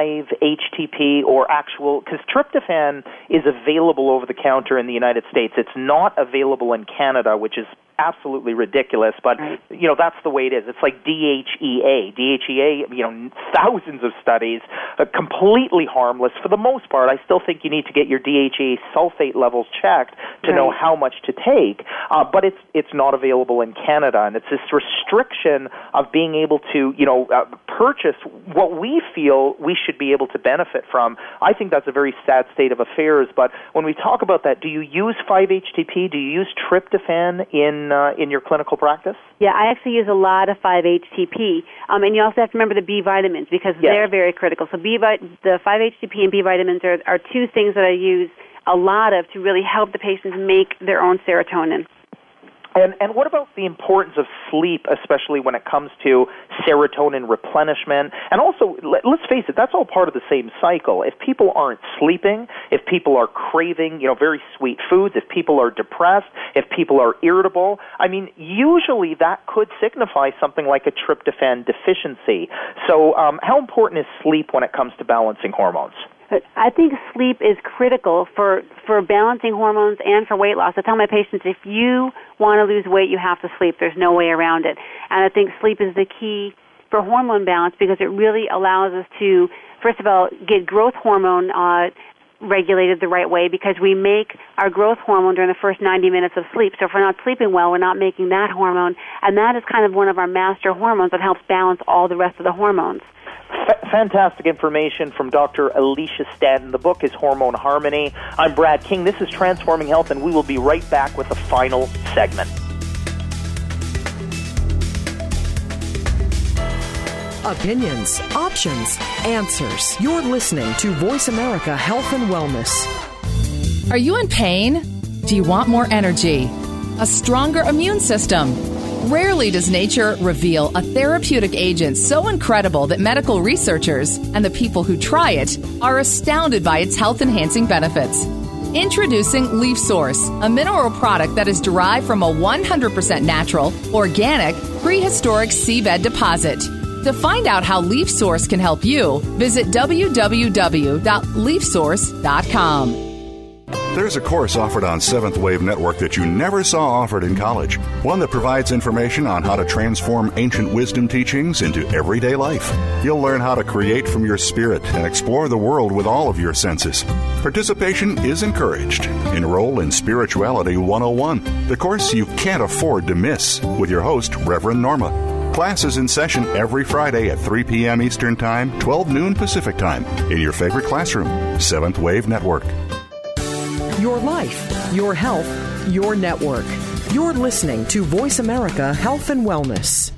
5-HTP or actual, because tryptophan is available over the counter in the United States. It's not available in Canada, which is absolutely ridiculous, but, right. That's the way it is. It's like DHEA. DHEA, thousands of studies, completely harmless. For the most part, I still think you need to get your DHEA sulfate levels checked to know how much to take, but it's not available in Canada, and it's this restriction of being able to, purchase what we feel we should be able to benefit from. I think that's a very sad state of affairs, but when we talk about that, do you use 5-HTP? Do you use tryptophan in your clinical practice? Yeah, I actually use a lot of 5-HTP. And you also have to remember the B vitamins because they're very critical. So the 5-HTP and B vitamins are two things that I use a lot of to really help the patients make their own serotonin. And what about the importance of sleep, especially when it comes to serotonin replenishment? And also, let's face it, that's all part of the same cycle. If people aren't sleeping, if people are craving, very sweet foods, if people are depressed, if people are irritable, usually that could signify something like a tryptophan deficiency. So how important is sleep when it comes to balancing hormones? I think sleep is critical for balancing hormones and for weight loss. I tell my patients, if you want to lose weight, you have to sleep. There's no way around it. And I think sleep is the key for hormone balance because it really allows us to, first of all, get growth hormone regulated the right way because we make our growth hormone during the first 90 minutes of sleep. So if we're not sleeping well, we're not making that hormone. And that is kind of one of our master hormones that helps balance all the rest of the hormones. Fantastic information from Dr. Alicia Stanton. The book is Hormone Harmony. I'm Brad King. This is Transforming Health, and we will be right back with the final segment. Opinions, options, answers. You're listening to Voice America Health and Wellness. Are you in pain? Do you want more energy? A stronger immune system? Rarely does nature reveal a therapeutic agent so incredible that medical researchers and the people who try it are astounded by its health-enhancing benefits. Introducing Leaf Source, a mineral product that is derived from a 100% natural, organic, prehistoric seabed deposit. To find out how Leaf Source can help you, visit www.leafsource.com. There's a course offered on Seventh Wave Network that you never saw offered in college. One that provides information on how to transform ancient wisdom teachings into everyday life. You'll learn how to create from your spirit and explore the world with all of your senses. Participation is encouraged. Enroll in Spirituality 101, the course you can't afford to miss, with your host, Reverend Norma. Class is in session every Friday at 3 p.m. Eastern Time, 12 noon Pacific Time, in your favorite classroom, Seventh Wave Network. Your life, your health, your network. You're listening to Voice America Health and Wellness.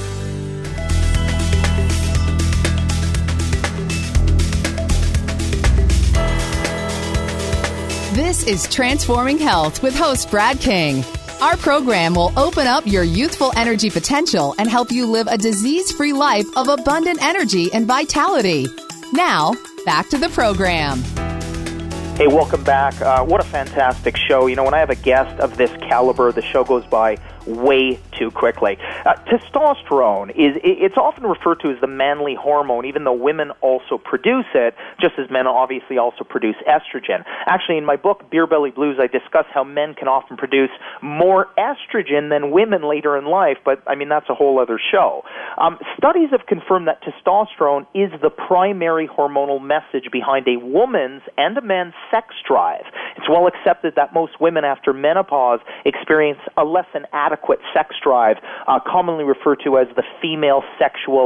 This is Transforming Health with host Brad King. Our program will open up your youthful energy potential and help you live a disease-free life of abundant energy and vitality. Now, back to the program. Hey, welcome back. What a fantastic show. When I have a guest of this caliber, the show goes by way too quickly. Testosterone it's often referred to as the manly hormone, even though women also produce it, just as men obviously also produce estrogen. Actually, in my book, Beer Belly Blues, I discuss how men can often produce more estrogen than women later in life, but, that's a whole other show. Studies have confirmed that testosterone is the primary hormonal message behind a woman's and a man's sex drive. It's well accepted that most women after menopause experience a less than adequate sex drive, commonly referred to as the female sexual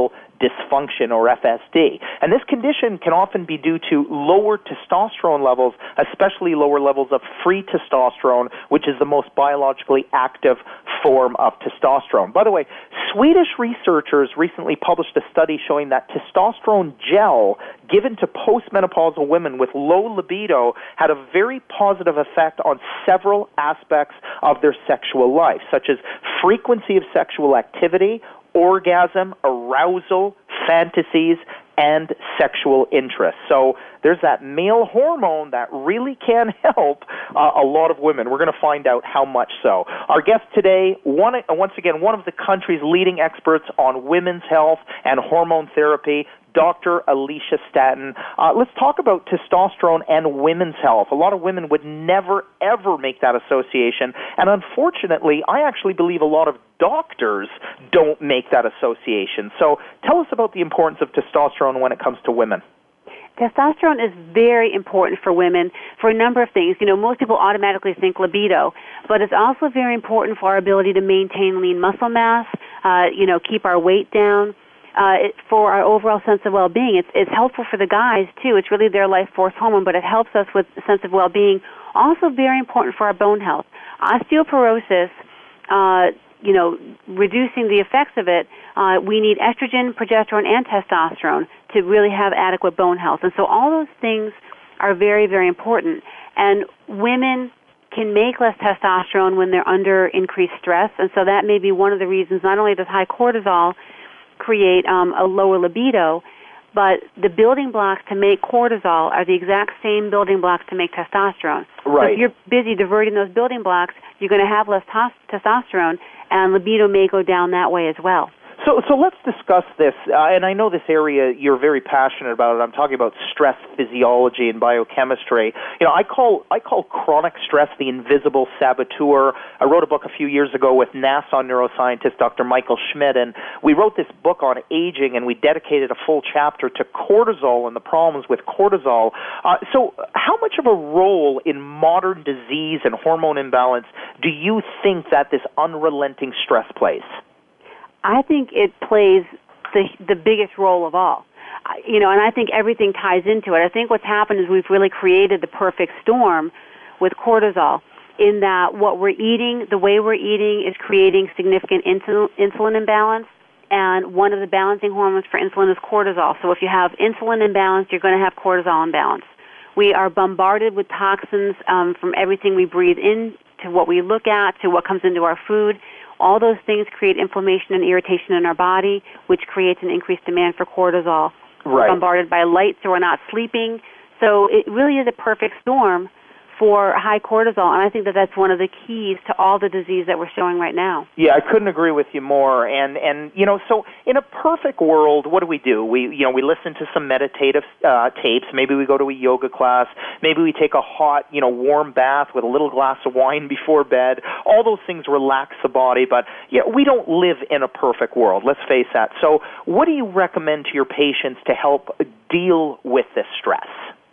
dysfunction, or FSD. And this condition can often be due to lower testosterone levels, especially lower levels of free testosterone, which is the most biologically active form of testosterone. By the way, Swedish researchers recently published a study showing that testosterone gel given to postmenopausal women with low libido had a very positive effect on several aspects of their sexual life, such as frequency of sexual activity, orgasm, arousal, fantasies, and sexual interest. So there's that male hormone that really can help a lot of women. We're going to find out how much so. Our guest today, once again, one of the country's leading experts on women's health and hormone therapy, Dr. Alicia Staton. Let's talk about testosterone and women's health. A lot of women would never, ever make that association. And unfortunately, I actually believe a lot of doctors don't make that association. So tell us about the importance of testosterone when it comes to women. Testosterone is very important for women for a number of things. You know, most people automatically think libido, but it's also very important for our ability to maintain lean muscle mass, keep our weight down. For our overall sense of well-being. It's helpful for the guys, too. It's really their life force hormone, but it helps us with a sense of well-being. Also very important for our bone health. Osteoporosis, reducing the effects of it, we need estrogen, progesterone, and testosterone to really have adequate bone health. And so all those things are very, very important. And women can make less testosterone when they're under increased stress, and so that may be one of the reasons. Not only does high cortisol create a lower libido, but the building blocks to make cortisol are the exact same building blocks to make testosterone. Right. So if you're busy diverting those building blocks, you're going to have less testosterone, and libido may go down that way as well. So let's discuss this, and I know this area you're very passionate about it. I'm talking about stress physiology and biochemistry. You know, I call chronic stress the invisible saboteur. I wrote a book a few years ago with NASA neuroscientist Dr. Michael Schmidt, and we wrote this book on aging, and we dedicated a full chapter to cortisol and the problems with cortisol. So how much of a role in modern disease and hormone imbalance do you think that this unrelenting stress plays? I think it plays the biggest role of all. And I think everything ties into it. I think what's happened is we've really created the perfect storm with cortisol in that what we're eating, the way we're eating, is creating significant insulin imbalance, and one of the balancing hormones for insulin is cortisol. So if you have insulin imbalance, you're going to have cortisol imbalance. We are bombarded with toxins from everything we breathe in to what we look at to what comes into our food. All those things create inflammation and irritation in our body, which creates an increased demand for cortisol. Right. We're bombarded by light, so we're not sleeping. So it really is a perfect storm for high cortisol, and I think that that's one of the keys to all the disease that we're showing right now. Yeah, I couldn't agree with you more. And so in a perfect world, what do? We listen to some meditative tapes. Maybe we go to a yoga class. Maybe we take a hot, warm bath with a little glass of wine before bed. All those things relax the body, but we don't live in a perfect world. Let's face that. So what do you recommend to your patients to help deal with this stress?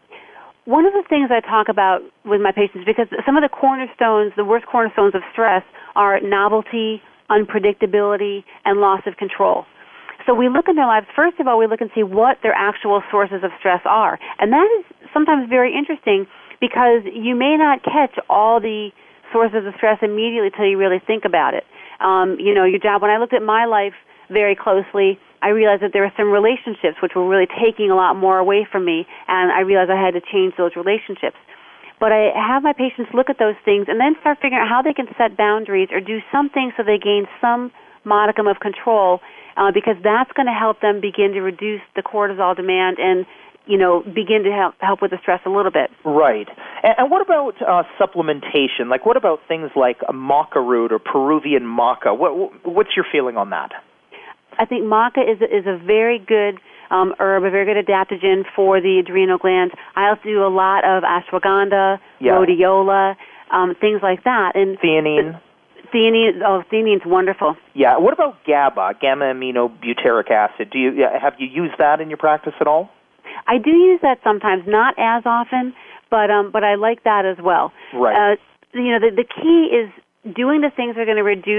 One of the things I talk about with my patients, because some of the worst cornerstones of stress are novelty, unpredictability, and loss of control. So we look in their lives, first of all, we look and see what their actual sources of stress are. And that is sometimes very interesting because you may not catch all the sources of stress immediately until you really think about it. Your job, when I looked at my life very closely, I realized that there were some relationships which were really taking a lot more away from me, and I realized I had to change those relationships. But I have my patients look at those things and then start figuring out how they can set boundaries or do something so they gain some modicum of control, because that's going to help them begin to reduce the cortisol demand and begin to help with the stress a little bit. Right. And what about supplementation? Like, what about things like maca root or Peruvian maca? What's your feeling on that? I think maca is a very good herb, a very good adaptogen for the adrenal glands. I also do a lot of ashwagandha, rhodiola, things like that. And theanine? Theanine's wonderful. Yeah. What about GABA, gamma-aminobutyric acid? Have you used that in your practice at all? I do use that sometimes, not as often, but I like that as well. Right. The key is doing the things that are going to reduce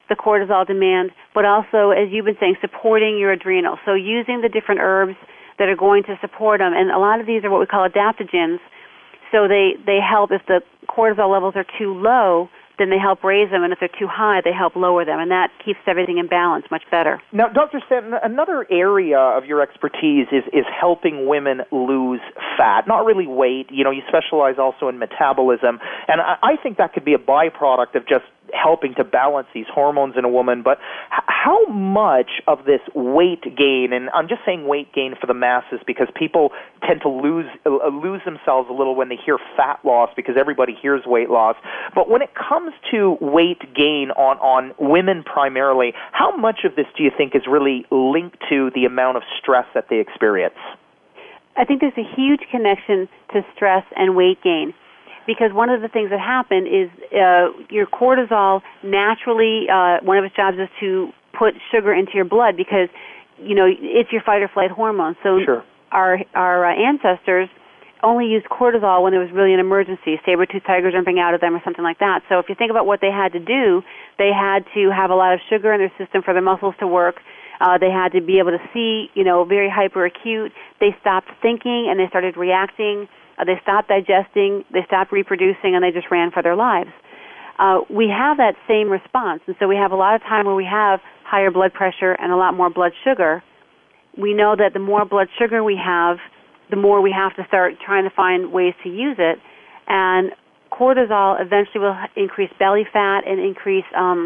the cortisol demand, but also, as you've been saying, supporting your adrenals. So using the different herbs that are going to support them. And a lot of these are what we call adaptogens. So they help if the cortisol levels are too low, then they help raise them, and if they're too high, they help lower them, and that keeps everything in balance much better. Now, Dr. Stanton, another area of your expertise is helping women lose fat, not really weight. You specialize also in metabolism, and I think that could be a byproduct of just helping to balance these hormones in a woman. But how much of this weight gain, and I'm just saying weight gain for the masses because people tend to lose themselves a little when they hear fat loss because everybody hears weight loss. But when it comes to weight gain on women primarily, how much of this do you think is really linked to the amount of stress that they experience? I think there's a huge connection to stress and weight gain. Because one of the things that happen is your cortisol naturally, one of its jobs is to put sugar into your blood because, it's your fight or flight hormone. So sure. Our ancestors only used cortisol when it was really an emergency, saber-toothed tiger jumping out of them or something like that. So if you think about what they had to do, they had to have a lot of sugar in their system for their muscles to work. They had to be able to see, very hyperacute. They stopped thinking and they started reacting. They stopped digesting, they stopped reproducing, and they just ran for their lives. We have that same response, and so we have a lot of time where we have higher blood pressure and a lot more blood sugar. We know that the more blood sugar we have, the more we have to start trying to find ways to use it, and cortisol eventually will increase belly fat and increase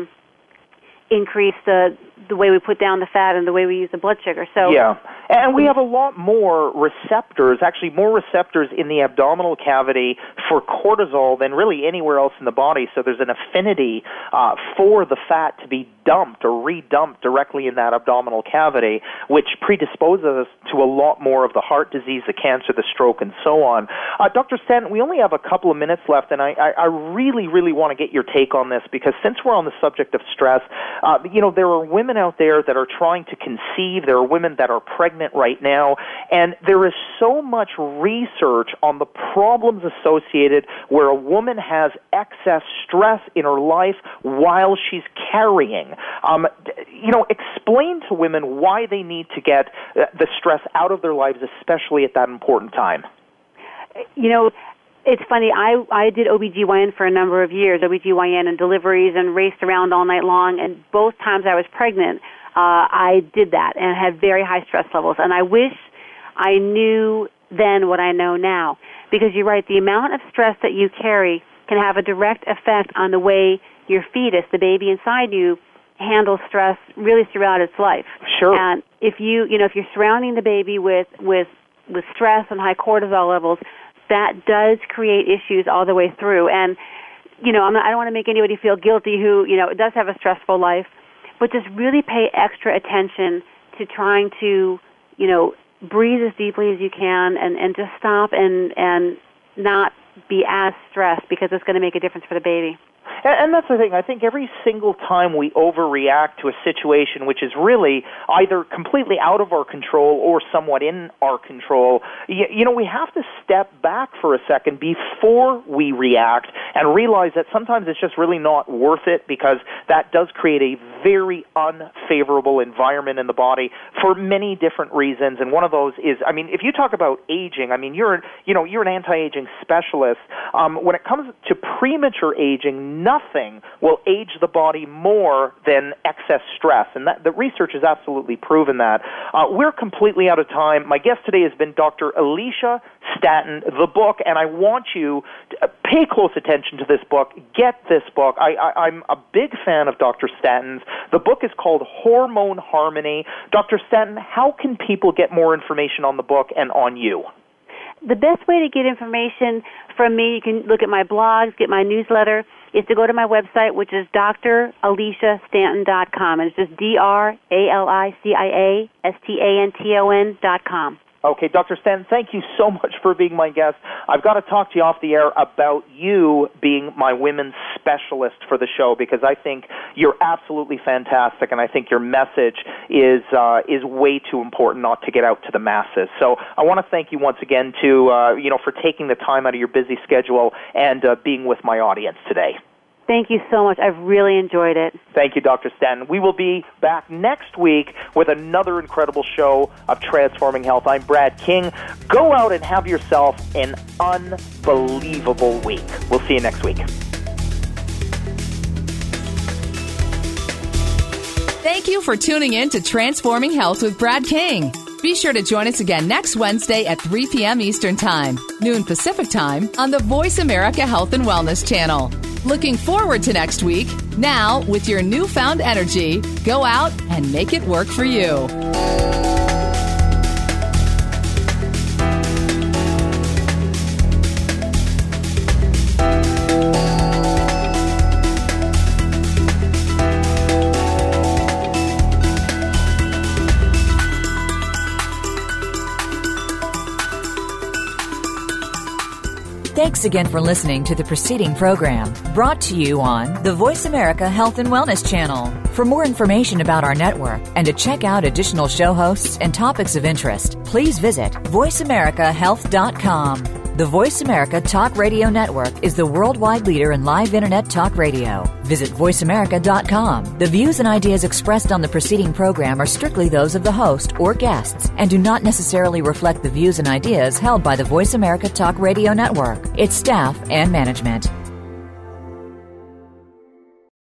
the way we put down the fat and the way we use the blood sugar. So yeah, and we have a lot more receptors, actually more receptors in the abdominal cavity for cortisol than really anywhere else in the body. So there's an affinity for the fat to be dumped or redumped directly in that abdominal cavity, which predisposes us to a lot more of the heart disease, the cancer, the stroke, and so on. Dr. Stanton, we only have a couple of minutes left, and I really, really want to get your take on this because since we're on the subject of stress, there are women out there that are trying to conceive. There are women that are pregnant right now, and there is so much research on the problems associated where a woman has excess stress in her life while she's carrying. Explain to women why they need to get the stress out of their lives, especially at that important time. It's funny, I did OBGYN for a number of years, OBGYN and deliveries, and raced around all night long, and both times I was pregnant, I did that and had very high stress levels. And I wish I knew then what I know now. Because you're right, the amount of stress that you carry can have a direct effect on the way your fetus, the baby inside you, handles stress really throughout its life. Sure. And if if you're surrounding the baby with stress and high cortisol levels, that does create issues all the way through. And, I don't want to make anybody feel guilty who, does have a stressful life, but just really pay extra attention to trying to, breathe as deeply as you can and just stop and not be as stressed because it's going to make a difference for the baby. And that's the thing. I think every single time we overreact to a situation which is really either completely out of our control or somewhat in our control, we have to step back for a second before we react and realize that sometimes it's just really not worth it because that does create a very unfavorable environment in the body for many different reasons. And one of those is, if you talk about aging, you're an anti-aging specialist. When it comes to premature aging, nothing will age the body more than excess stress, and the research has absolutely proven that. We're completely out of time. My guest today has been Dr. Alicia Stanton, the book, and I want you to pay close attention to this book. Get this book. I'm a big fan of Dr. Stanton's. The book is called Hormone Harmony. Dr. Stanton, how can people get more information on the book and on you? The best way to get information from me, you can look at my blogs, get my newsletter, is to go to my website, which is draliciastanton.com. And it's just draliciastanton.com. Okay, Dr. Stanton, thank you so much for being my guest. I've got to talk to you off the air about you being my women's specialist for the show because I think you're absolutely fantastic, and I think your message is way too important not to get out to the masses. So I want to thank you once again for taking the time out of your busy schedule and being with my audience today. Thank you so much. I've really enjoyed it. Thank you, Dr. Stanton. We will be back next week with another incredible show of Transforming Health. I'm Brad King. Go out and have yourself an unbelievable week. We'll see you next week. Thank you for tuning in to Transforming Health with Brad King. Be sure to join us again next Wednesday at 3 p.m. Eastern Time, noon Pacific Time, on the Voice America Health and Wellness channel. Looking forward to next week. Now, with your newfound energy, go out and make it work for you. Thanks again for listening to the preceding program, brought to you on the Voice America Health and Wellness channel. For more information about our network and to check out additional show hosts and topics of interest, please visit voiceamericahealth.com. The Voice America Talk Radio Network is the worldwide leader in live Internet talk radio. Visit voiceamerica.com. The views and ideas expressed on the preceding program are strictly those of the host or guests and do not necessarily reflect the views and ideas held by the Voice America Talk Radio Network, its staff, and management.